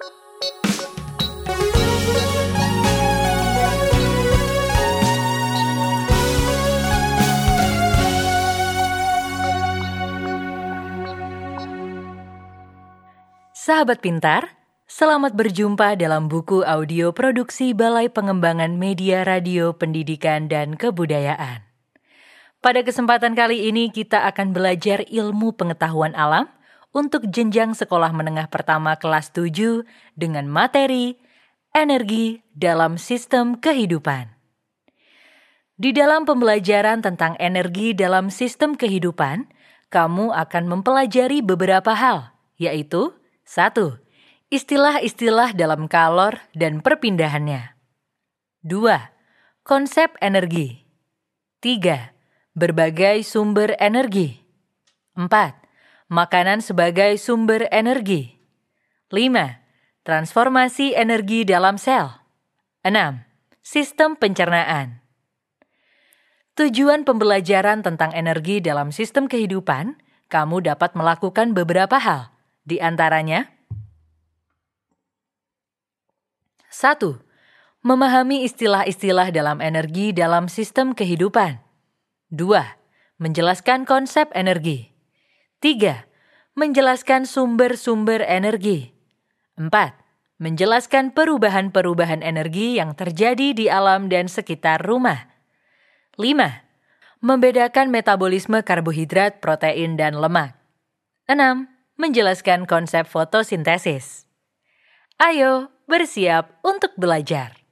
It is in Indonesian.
Sahabat pintar, selamat berjumpa dalam buku audio produksi Balai Pengembangan Media Radio Pendidikan dan Kebudayaan. Pada kesempatan kali ini kita akan belajar ilmu pengetahuan alam untuk jenjang sekolah menengah pertama kelas 7 dengan materi energi dalam sistem kehidupan. Di dalam pembelajaran tentang energi dalam sistem kehidupan, kamu akan mempelajari beberapa hal, yaitu 1. Istilah-istilah dalam kalor dan perpindahannya. 2. Konsep energi. 3. Berbagai sumber energi. 4. Makanan sebagai sumber energi. 5. Transformasi energi dalam sel. 6. Sistem pencernaan. Tujuan pembelajaran tentang energi dalam sistem kehidupan, kamu dapat melakukan beberapa hal. Di antaranya, 1. Memahami istilah-istilah dalam energi dalam sistem kehidupan. 2. Menjelaskan konsep energi. 3. Menjelaskan sumber-sumber energi. 4. Menjelaskan perubahan-perubahan energi yang terjadi di alam dan sekitar rumah. 5. Membedakan metabolisme karbohidrat, protein, dan lemak. 6. Menjelaskan konsep fotosintesis. Ayo, bersiap untuk belajar.